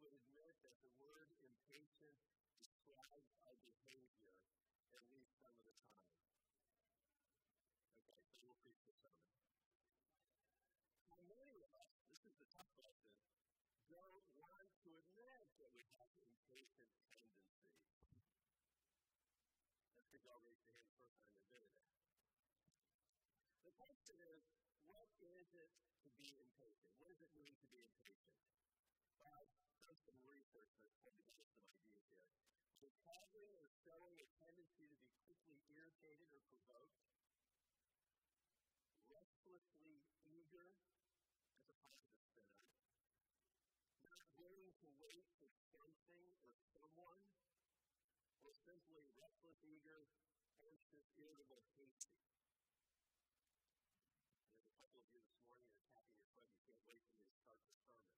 would admit that the word impatient describes our behavior at least some of the time. Okay, so we'll preach the sermon. How many of us, this is the tough question, don't want to admit that we have impatient tendencies? That's because y'all raised your hand the first time you did it. The question is, what is it to be impatient? What does it mean to be impatient? I've done some research that's probably got some ideas here. It's having or showing a tendency to be quickly irritated or provoked, restlessly eager, as a positive spin on it, not willing to wait for something or someone, or simply restless, eager, anxious, irritable, hasty. There's a couple of you this morning that are tapping your foot and you can't wait for me to start the sermon.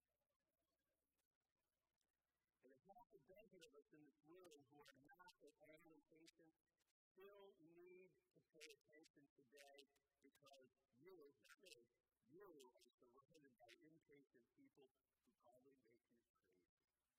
And if half a dozen of us in this room who are not at all impatient still need to pay attention today because you, not me, you are surrounded by impatient people who probably make you crazy.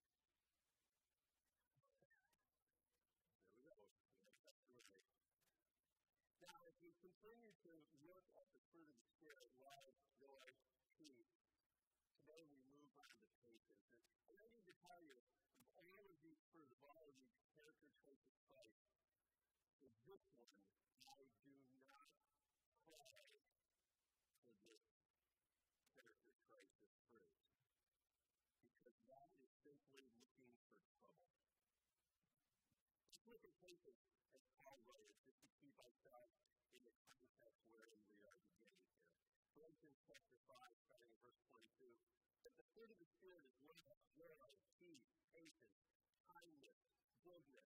There we go. That's right. Now, as we continue to look at the fruit of the Spirit, love, joy, peace, today we move on to patience. And I need to tell you, of all of these fruit, of all of these character traits of Christ, with this one, I do not cry for this character trait, this fruit, because that is simply looking for trouble. Let's look at patience as Paul wrote it, just to keep ourselves in the context wherein we are beginning here. Galatians chapter 5, starting in verse 22. But the fruit of the Spirit is love, joy, peace, patience, kindness, goodness,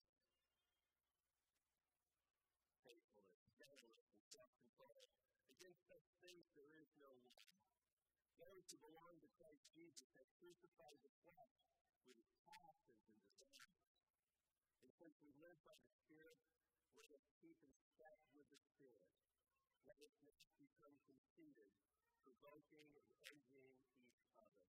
faithfulness, gentleness, and self-control. Against such things there is no law. Those who belong to Christ Jesus have crucified the flesh with its passions and desires. And since we live by the Spirit, let us keep in step with the Spirit. Let us not become conceited, provoking and envying each other.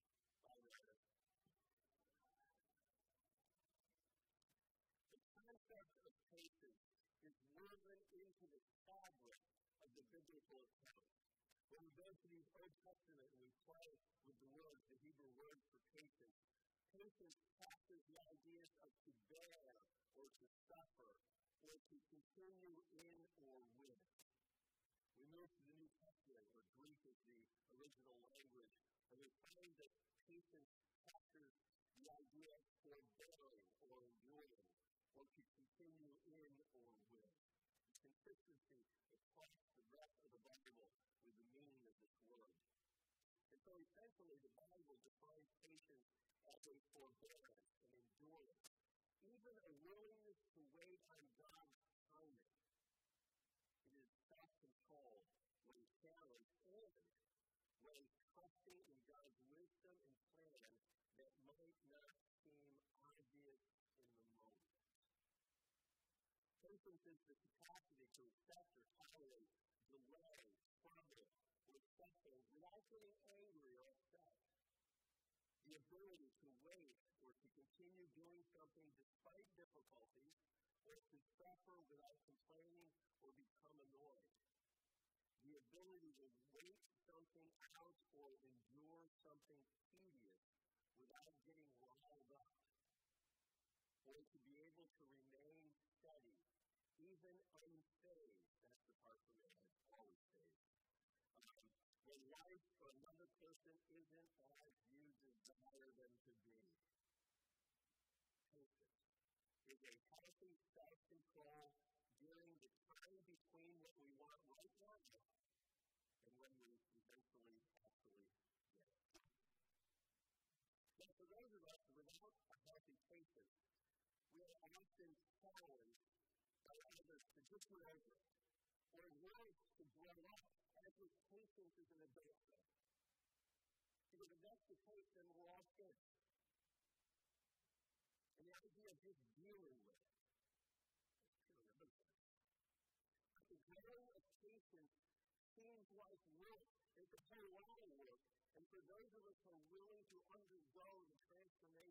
The concept of patience is woven into the fabric of the biblical account. When we go to the Old Testament and we play with the words, the Hebrew word for patience, patience captures the ideas of to bear or to suffer or to continue in or with. We move to the New Testament, where Greek is the original language, and we find that patience captures the idea of forbearing or enduring, or to continue in or with. The consistency across the rest of the Bible with the meaning of this word. And so essentially the Bible defines patience as a forbearance, an endurance, even a willingness to wait on God's timing. It is self-control when challenged and when trusting in God's wisdom and plan that might not seem obvious in the moment. Patience is the capacity to accept or tolerate delay, trouble, or suffering without getting angry or upset. The ability to wait or to continue doing something despite difficulties, or to suffer without complaining or become annoyed. The ability to wait something out or endure something tedious without getting riled up. Or to be able to remain steady, even unfazed. That's the part for me that's always fazed. When life for another person isn't as you desire them to be. Patience is a healthy self-control during the time between what we want right now and when we eventually actually get it. Now, for those of us without a healthy patience, we are often challenged by others to just get over it, or worse, to grow up, as if patience is an adult thing. Because if that's the case, then we're all kids. And the idea of just dealing with it is purely nonsense. But the growing of patience seems like work. It's a whole lot of work. And for those of us who are willing to undergo the transformation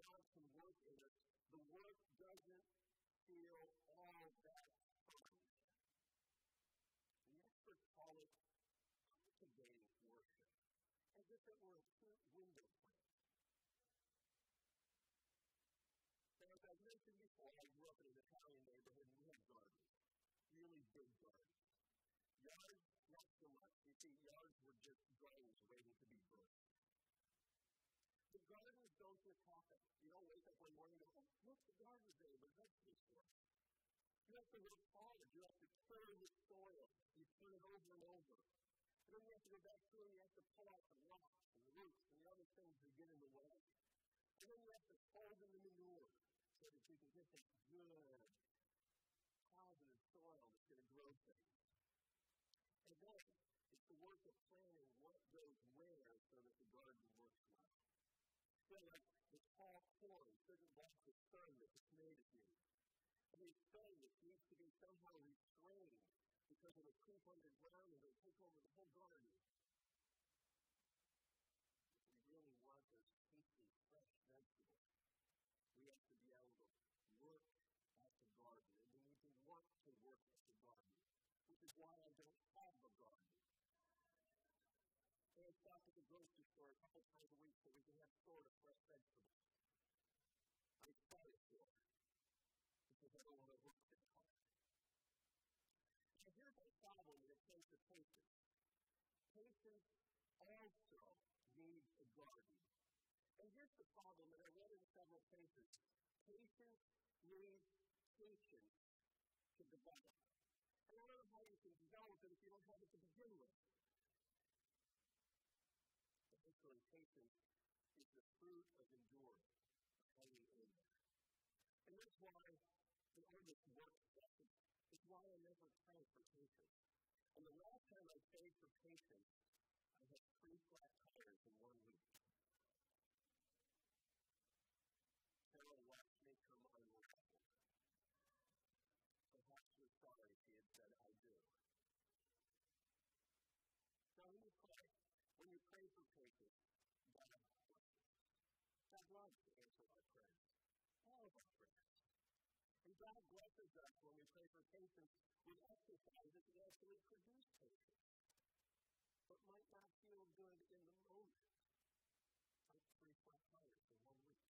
God can work in us, the work doesn't feel all that fun. The experts call it cultivating worship, as if it were a cute window frame. So as I've mentioned before, I grew up in an Italian neighborhood and we had gardens, really big gardens. Yards, not so much. You see, yards were just drones waiting to be birthed. The gardens don't just happen. You don't wake up one morning and go, oh, look, the garden's there, but vegetables for us. You have to work hard. You have to till the soil. You turn it over and over. And then you have to go back through and you have to pull out the rocks and the roots and the other things that get in the way. And then you have to fold in the manure so that you can get this good, positive soil that's going to grow things. And then it's the work of planning what goes where so that the garden works well. So like the tall corn shouldn't block the sun that the tomatoes need. And the asparagus needs to be somehow restrained because it'll creep underground and it'll take over the whole garden. If we really want those tasty, fresh vegetables, we have to be able to work at the garden. And we need to want to work at the garden, which is why I don't have a garden. And I stop at the grocery store a couple times a week so we can have sort of fresh vegetables. I'm excited for it because I don't want to work that hard. Now here's the problem when it comes to patience. Patience also needs a garden. And here's the problem, and I read it in several places. Patience needs patience to develop. And I don't know how you can develop it if you don't have it to begin with. Particularly, patience is the fruit of endurance, of hanging in there. And that's why in all this work session, it's why I never pray for patience. And the last time I prayed for patience, I had 3 flat tires in 1 week. Carol watched me come unraveled. Perhaps you're sorry she had said, I do. Now when you pray for patience, God blesses. God loves to answer our prayers, all of our prayers. And God blesses us when we pray for patience with exercises that actually produce patience, but might not feel good in the moment, like 3 flat tires in 1 week.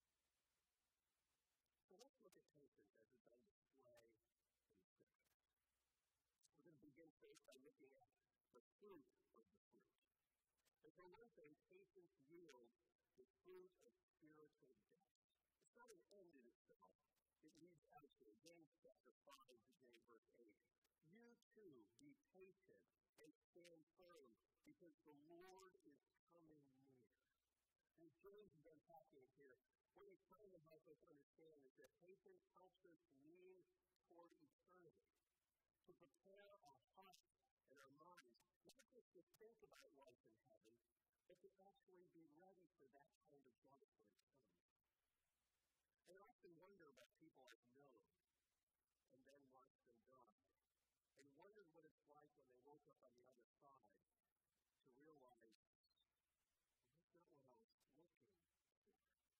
So let's look at patience as it's on display in Scripture. We're going to begin first by looking at the fruit of the fruit. And for one thing, patience yields the fruit of spiritual depth. It's not an end in itself. It leads out to it. James chapter 5, beginning verse 8. You too be patient and stand firm, because the Lord is coming near. And James has been talking here. What he's trying to help us understand is that patience helps us lean toward eternity, to prepare our hearts and our minds, not just to think about life in heaven, but to actually be ready for that kind of life when it comes. And I often wonder about people I've known and then watched them die, and wondered what it's like when they woke up on the other side to realize, well, that's not what I was looking for.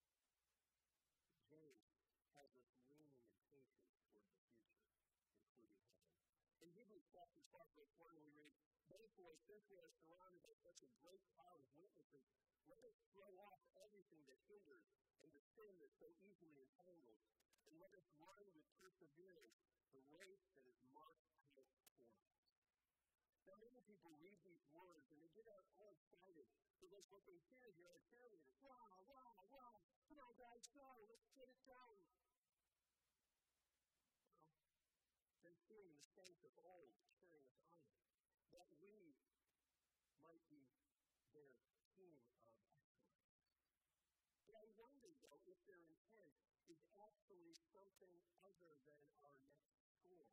James has us leaning in patience toward the future, including heaven. In Hebrews chapter 12, verse 1, we read, therefore, since we are surrounded by such a great cloud of witnesses, let us throw off everything that hinders and the sin that so easily entangles, and let us run with perseverance the race that is marked out for us. Now, many people read these words and they get all excited because what they hear here are cheerleaders. Wow, wow, wow. Come on, guys, go. Let's get it done. Well, they're seeing the saints of old cheering us on, that we might be their team of excellence. But I wonder, though, if their intent is actually something other than our next score.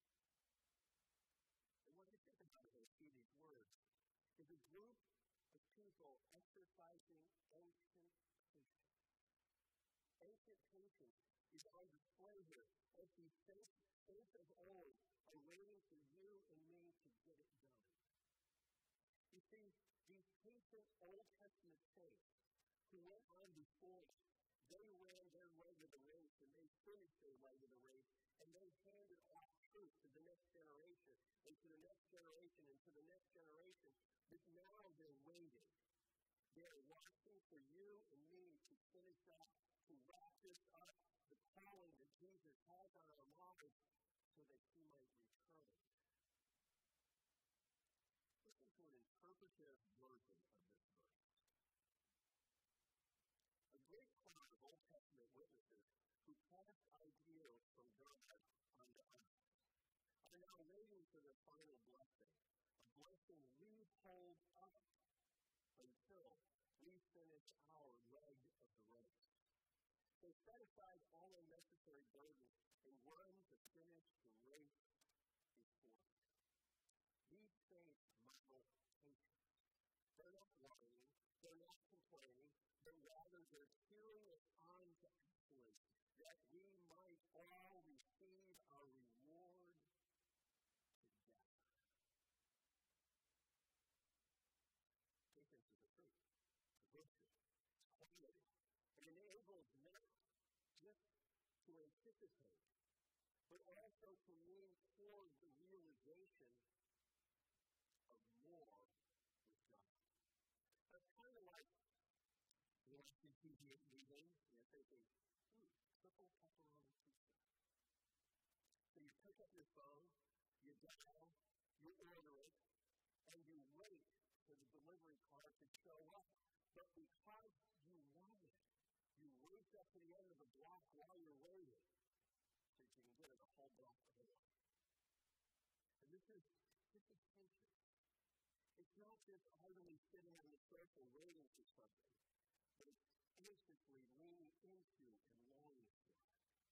And when I think about it, I see these words. Is a group of people exercising ancient patience. Ancient patience is on display here as these saints of old are waiting for you and me to get it done. You see, these patient Old Testament saints who went on before us, they ran their leg of the race, and they finished their leg of the race, and they handed off truth to the next generation, and to the next generation, and to the next generation. But now they're waiting. They're watching for you and me to finish up, to wrap this up, the calling that Jesus has on our lives, so that he might return. Listen to an interpretive version of this verse. A great cloud of Old Testament witnesses who passed ideals from God unto us are now waiting for their final blessing, a blessing we hold up until we finish our leg of the race. So set aside all unnecessary burdens and run to finish the race before you. These saints model patience. They're not whining, they're not complaining, but rather they're cheering us on to excellence, that we might all receive our reward together. Patience is a fruit, a virtue, it's quality. It enables not just to anticipate, but also to lean toward the realization of more with God. It's kind of like you're watching TV at the evening, and you're thinking, triple pepperoni pizza. So you pick up your phone, you dial, you order it, and you wait for the delivery car to show up. But because you want it, you race up to the end of the block while you're waiting, so you can get it a whole block over. And this is patience. It's not just idly sitting on the sofa waiting for something, but it's anxiously leaning into and longing for it.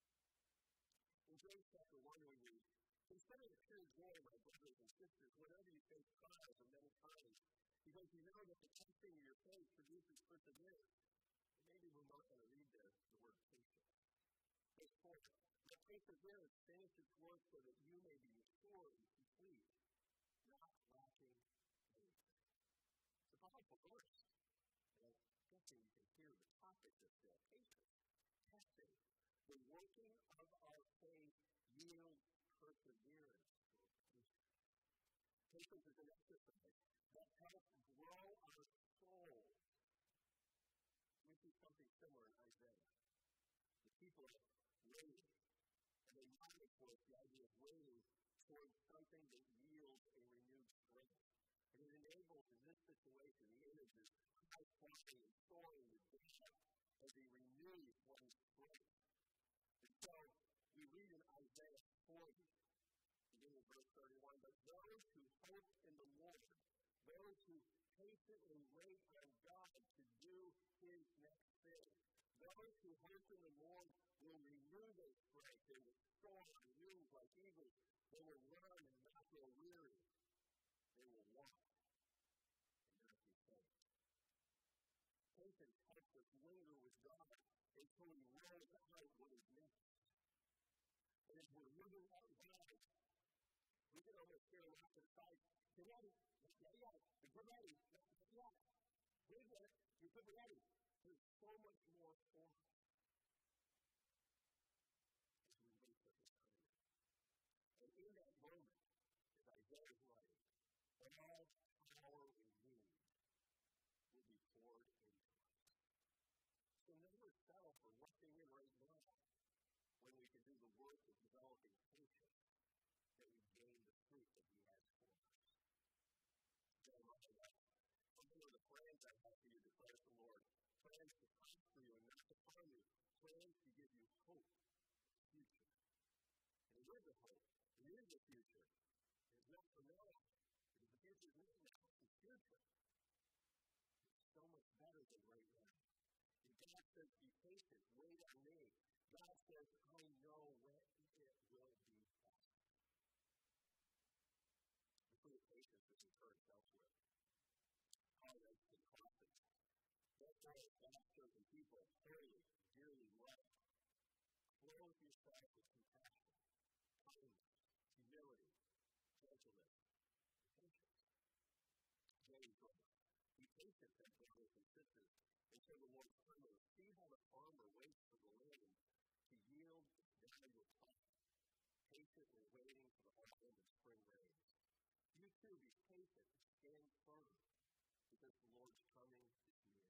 In James chapter 1 we read, "Consider the pure joy, my brothers and sisters, whenever you face trials of many kinds, because you know that the testing of your faith produces perseverance." And maybe we're not going to read the word patience. Verse 4, "Let perseverance finish its work so that you may be mature and complete, not lacking anything." It's a powerful verse. And I'm guessing you can hear the topic that's there. Patience, testing. The working of our faith yields perseverance or patience. Patience is an exercise that helps grow our souls. We see something similar in Isaiah. The people are waiting, and they model for us the idea of waiting towards something that yields a renewed strength. And it enables, in this situation, the images high flying and soaring with God as he renews one's strength. And so, we read in Isaiah 40, beginning in verse 31, "But those who hope in the Lord, those who patiently wait on God to do his next thing, those who hope in the Lord will renew their strength. They will soar on wings like eagles. They will run and not grow weary. They will walk and not be faint." Patience helps us linger with God until he rolls out what is next. And as we're moving out loud, we can almost hear lots of sight. Get ready. Get ready. Get ready. Wait a minute. You could be ready. There's so much more for us as we wait for his time. And in that moment, as Isaiah is writing, all power we need will be poured into us. So never settle for rushing in right now when we can do the work of developing patience that we gain the fruit that he has for us. Jeremiah writes, "I know the plans I have for you, declares the Lord, plans to prosper you and not to harm you, plans to give you hope for the future." And it is a hope. It is a future. It is not for now. Because the future is not now. It's the future. It's so much better than right now. And God says, "Be patient. Wait on me." God says, "I know when it will be best." The fruit of patience is encouraged elsewhere. Paul writes in Colossians, "Therefore, as God's chosen people, holy, dearly loved, clothe yourself with compassion, kindness, humility, gentleness, and patience." James writes, "Be patient said, brothers and sisters, until the Lord comes, see how the farmer waits for the land to yield its valuable crop, patiently waiting for the autumn and spring rains. You too be patient and stand firm, because the Lord's coming is near.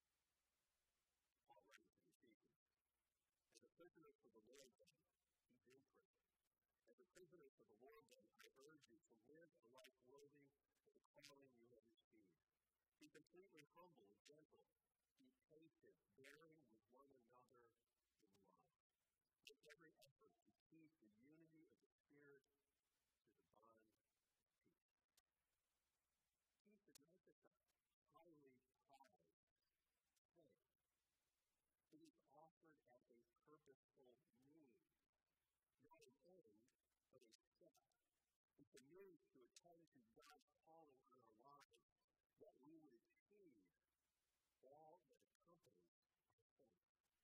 Paul writing to the Ephesians. As a prisoner for the Lord, then, he's in prison. As a prisoner for the Lord, then, I urge you to live a life worthy of the calling you have received. Be completely humble and gentle. Be patient, bearing with one another in love. Make every effort to keep the unity of the Spirit to the bond of peace. Peace is not just a highly prized thing. It is offered as a purposeful means, not an end, but a step. It's a means to attend to God's calling on our lives, that we would achieve all that accompanies our faith.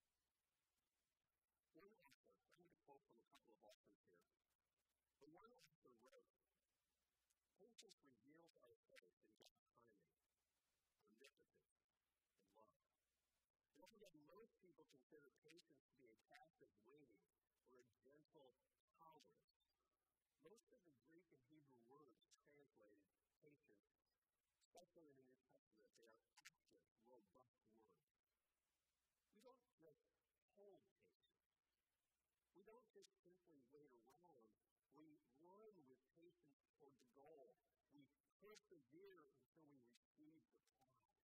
One author, I'm going to quote from a couple of authors here, but one author wrote, patience reveals our faith in God's timing, omnipotence, and love. And although most people consider patience to be a passive waiting or a gentle tolerance, most of the Greek and Hebrew words translated patience, especially in the New Testament, they are active, robust words. We don't just hold patience. We don't just simply wait around. We run with patience toward the goal. We persevere until we receive the prize.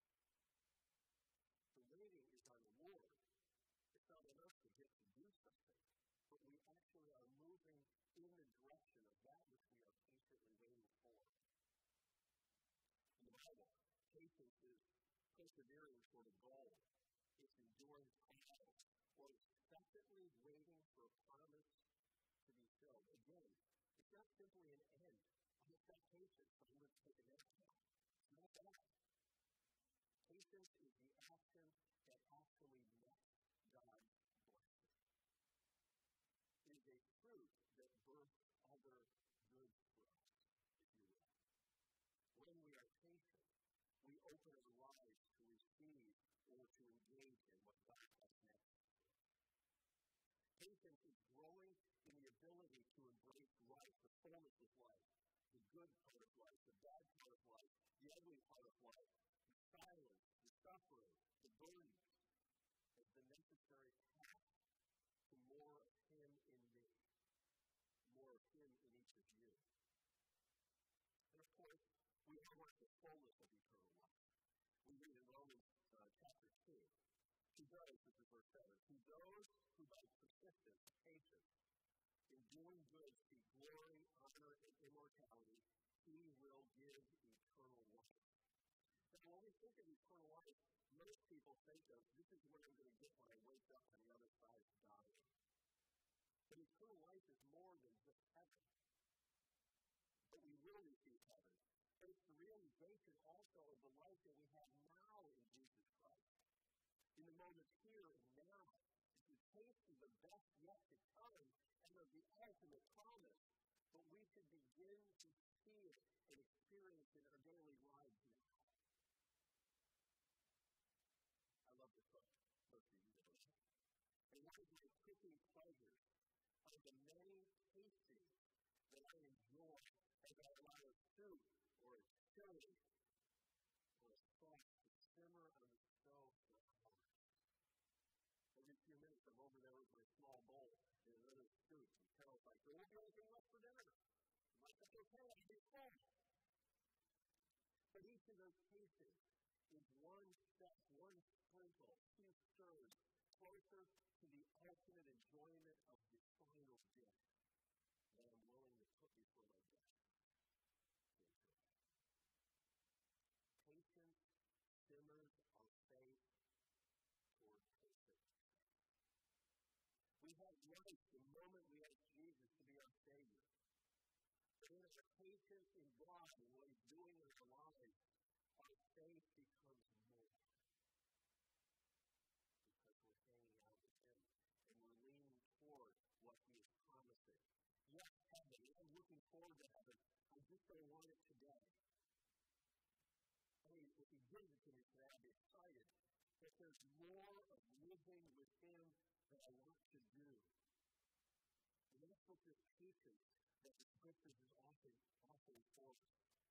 The waiting is on the Lord. It's not enough to get to do something, but we actually are moving in the direction of that which we are patiently waiting for. In the Bible, patience is persevering toward a goal. It's enduring trials, or expectantly waiting for a promise to be filled. Again, it's not simply an end. I'm just got patience, so I'm going to take a nap now. It's not that. Patience is the action that actually nets God's blessing. It is a fruit that births other good fruits, if you will. When we are patient, we open our lives to receive or to engage in what God has next for us. Patience is growing in the ability to embrace life, the fullness of life, the good part of life, the bad part of life, the ugly part of life, the silence, the suffering, the burdens, as the necessary path to more of Him in me, more of Him in each of you. And of course, we all want the fullness of eternal life. We read in Romans chapter 2, to those, this is verse 7, to those who by persistence, patience, in doing good seek glory, honor, and immortality, He will give eternal life. Now, when we think of eternal life, most people think of, this is what I'm going to get when I wake up on the other side of dying. But eternal life is more than just heaven. But we will receive heaven. But it's the realization also of the life that we have now in Jesus Christ. In the moment here and now, it's a taste of the best yet to come and of the ultimate promise. But we should begin to see it and experience it in our daily lives now. I love this book. Most of you know it. And one of my cooking pleasures are the many tastings that I enjoy as I allow a soup or a chili or a sauce to simmer on the stove for hours. Every few minutes I'm over there with my small bowl and another soup, and Carol's like, there won't be anything left for dinner. I'm like, that's okay, I'll be full. But each of those tastings is one step, one sprinkle, two stirs, closer to the ultimate enjoyment of the final dish that I'm willing to put before my guests to enjoy. Patience simmers our faith toward perfect faith. We have life the moment we ask Jesus to be our Savior. But in our patience in God and what He's doing in our lives, our faith becomes more. Because we're hanging out with Him and we're leaning toward what He is promising. Yes, heaven. I'm looking forward to heaven. I just don't want it today. I mean, if He gives it opportunities today, I'll be excited that there's more of living with Him that I want to do. And that's what this patience that the Scriptures is offering for us.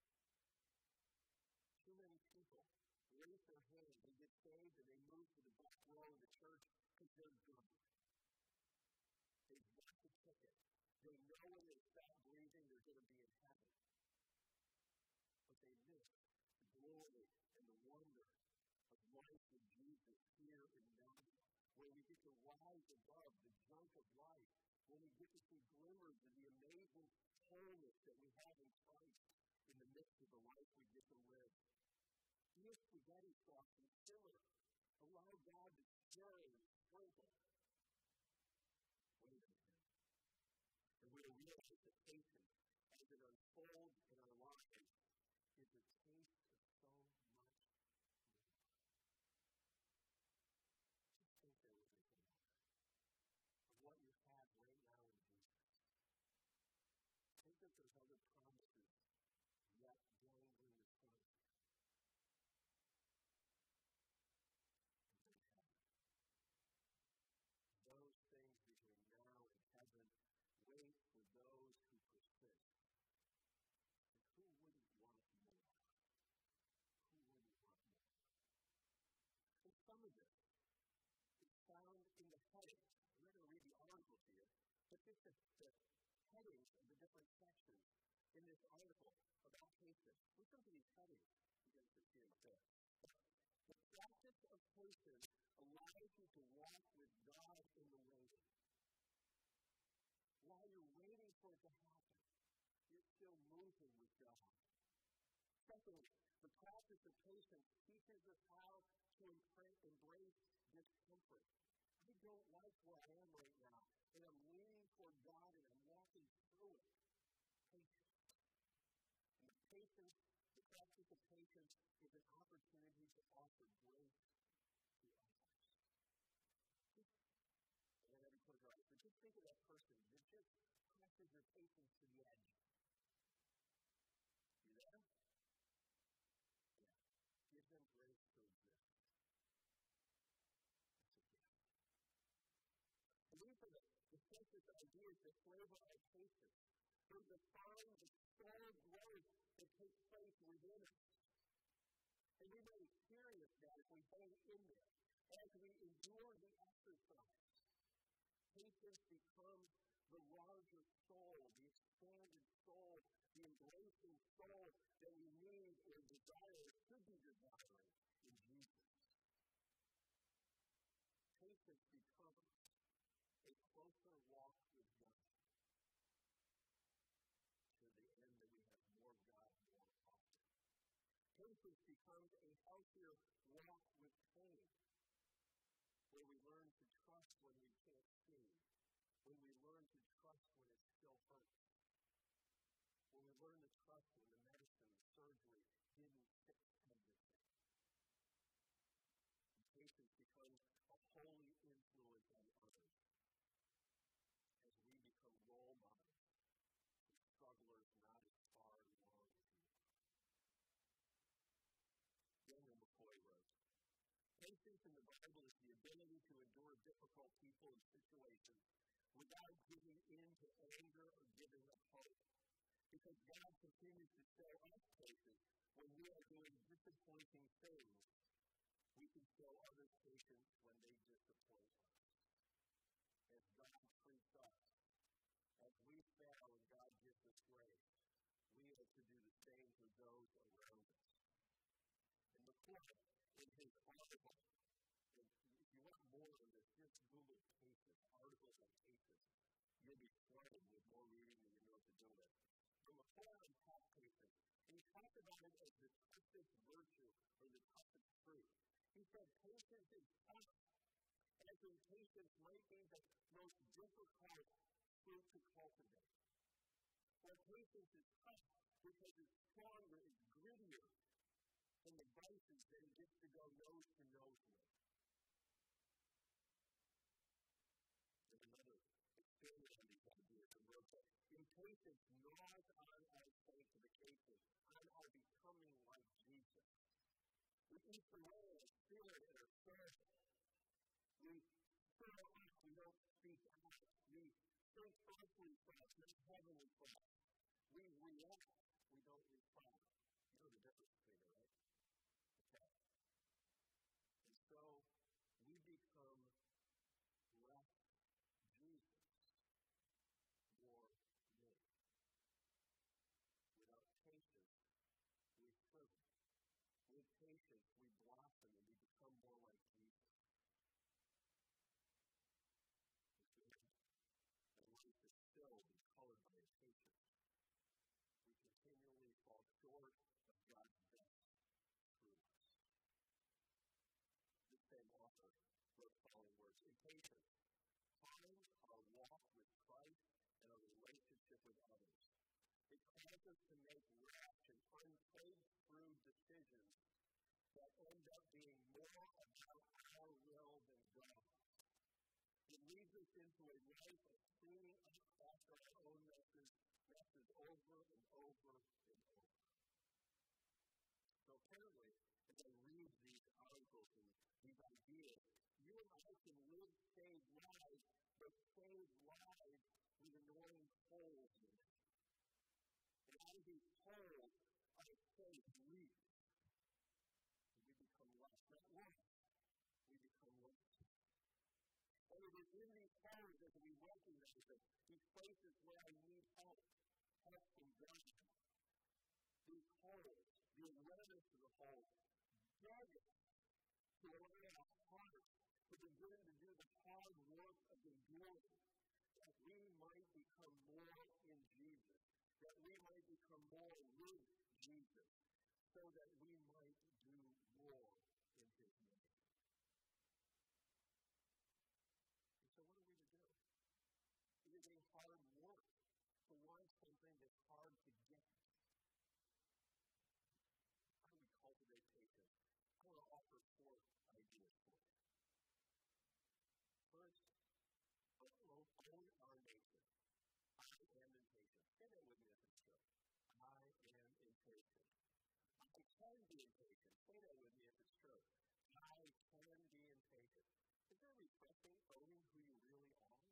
Too many people raise their hand, they get saved, and they move to the back row of the church because they're good. They've got the ticket. They know when they stop breathing, they're going to be in heaven. But they miss the glory and the wonder of life with Jesus here in Melbourne, where we get to rise above the junk of life, when we get to see glimmers of the amazing wholeness that we have in Christ in the midst of the life we get to live. Yes, spaghetti sauce and simmer. Allow God to stir and sprinkle. Wait a minute. And we'll realize that patience, as it unfolds in our lives, is a taste of so much more. Just think there with me for a moment of what you have right now in Jesus. Think that there's other promises yet dangling in front of you. Those things between now and heaven wait for those who persist. And who wouldn't want more? Who wouldn't want more? And some of this is found in the headings. I'm not going to read the article to you, but just the headings of the different sections in this article about patience. Listen to these headings. You guys can see them up there. The practice of patience allows you to walk with God in the waiting. While you're waiting for it to happen, you're still moving with God. Secondly, the practice of patience teaches us how to embrace discomfort. I don't like where I am right now, and I'm leaning toward God and I'm walking through it. Patience. And the practice of patience is an opportunity to offer grace to others. And let me close your eyes. So just think of that person that just presses their patience to the edge. You there? Yeah. Give them grace to exist. That's a gift. And these are the senses of ideas that flavor our patience. They define the soul growth that takes place within us. And we may experience that if we hang in there. As we endure the exercise, patience becomes the larger soul, the expanded soul, the embracing soul that we need or desire or should be desiring in Jesus. Patience becomes a closer walk with God to the end that we have more God more often. Patience becomes a healthier walk with pain, where we learn to trust when we can't see, when we learn to trust when it still hurts, when we learn to trust when the medicine, the surgery didn't fix everything. And patience becomes a holy influence on others as we become role models for strugglers not as far along as we are. Daniel McCoy wrote, patience in the Bible is the ability to endure difficult people and situations without giving in to anger or giving up hope. Because God continues to show us patience when we are doing disappointing things, we can show others patience when they disappoint us. As God treats us, as we fail and God gives us grace, we are to do the same for those around us. And McCoy, in his article, and if you want more on this, just Google patience, articles on patience. You'll be flooded with more reading than you know what to do with. But McCoy unpacked patience, and he talked about it as the toughest virtue or the toughest fruit. He said patience is tough, as in patience might be the most difficult fruit to cultivate. Well, patience is tough because it's stronger, it's grittier than the vices that it gets to go nose to nose with. There's another experience on these ideas and wrote that impatience gnaws on our sanctification, on our becoming like Jesus. We eat response, not heavenly thought. We react, we don't respond. You know the difference between it, right? Okay. And so we become less Jesus, more me. Without patience, we shrivel. With patience, we blossom and we become more like Jesus. And life is filled and colored by impatience. We continually fall short of God's best through us. This same author wrote the following words: impatience harms our walk with Christ and our relationship with others. It causes us to make rash and unthought-through decisions that end up being more about our will than God. It leads us into a life of cleaning up after our own messes over and over and over. So apparently, as I read these articles and these ideas, you and I can live saved lives, but saved lives with annoying holes in it. And out of these holes, our faith leaks. And we become less, not worse. We become less. And it is in these holes that we recognize that these places where I need help from God. These holes, the awareness of the holes, beg us to allow our hearts to begin to do the hard work of enduring, that we might become more in Jesus, that we might become more with Jesus, so that we might do more in His name. And so what are we to do? It is a hard work to want something that's hard to get. How do we cultivate patience? I want to offer 4 ideas for you. First, own our nature. I am impatient. Say that with me if it's true. I am impatient. I can be impatient. Say that with me if it's true. I can be impatient. Is there refreshing owning who you really are?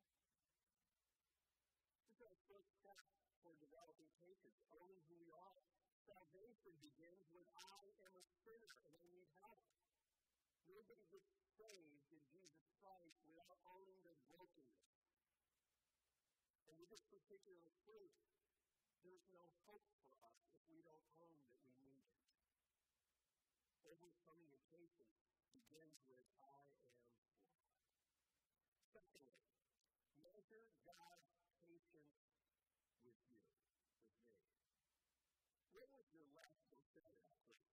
This is our first step for developing patience, owning who we are. Salvation begins with I am a sinner and I need help. Nobody gets saved in Jesus Christ without owning their brokenness. And with this particular truth, there's no hope for us if we don't own that we need it. Overcoming impatience begins with I am flawed. Secondly, measure God's patience with you, with me. When was your last sin actually?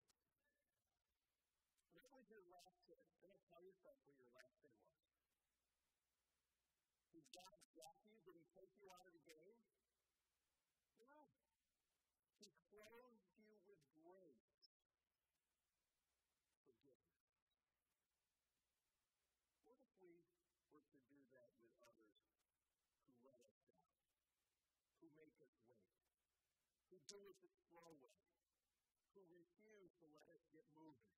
When was your last sin? Can I tell yourself what your last sin was? Did God drop you? Did He take you out of the game? No. He clothed you with grace. Forgiveness. What if we were to do that with others who let us down, who make us wait, who do it the slow way, who refuse to let us get moving?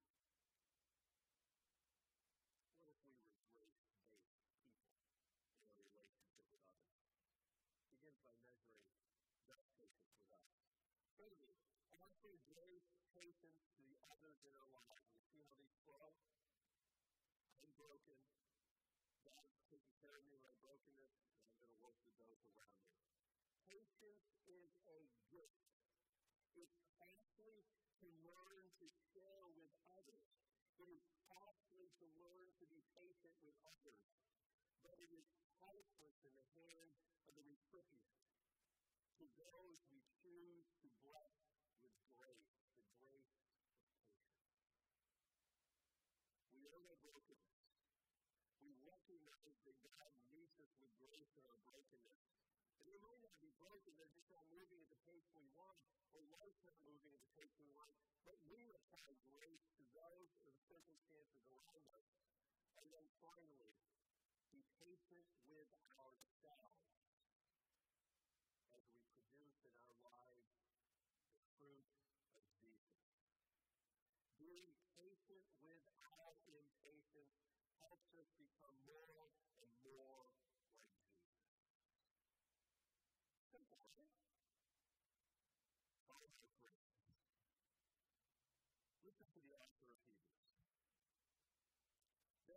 What if we were grace-based people in our relationship with others? It begins by measuring God's patience with us. Thirdly, offer grace, patience to the others in our lives. You see how these flow? I'm broken. God's taking care of me in my brokenness, and I'm going to work with those around me. Patience is a gift. It's costly to learn to share with others. It is costly to learn to be patient with others. But it is priceless in the hands of the recipient. To those we choose to bless with grace, the grace of patience. We own our brokenness. We recognize that God meets us with grace in our brokenness. And we may not be broken, they're just not moving at the pace we want, or life's not moving at the pace we want, but we apply grace to those or the circumstances around us. And then finally, be patient with ourselves as we produce in our lives the fruit of Jesus. Being patient with our impatience helps us become more and more like Jesus.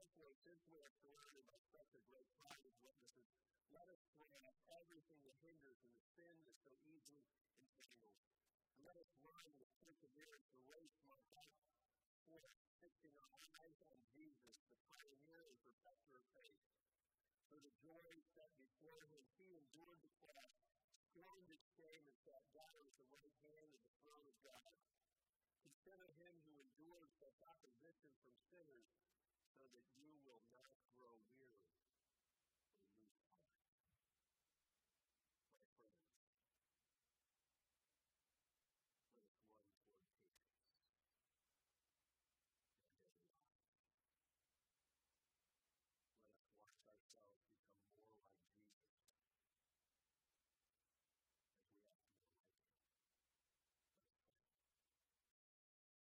therefore, since we are surrounded by such a great cloud of witnesses, let us throw off everything that hinders and the sin that so easily entangles. And let us run with perseverance the race marked out for us, fixing our eyes on Jesus, the pioneer and perfecter of faith. For the joy set before him, he endured the cross, scorned its shame, and sat down at the right hand of the throne of God. Consider him who endured such opposition from sinners, so that you will not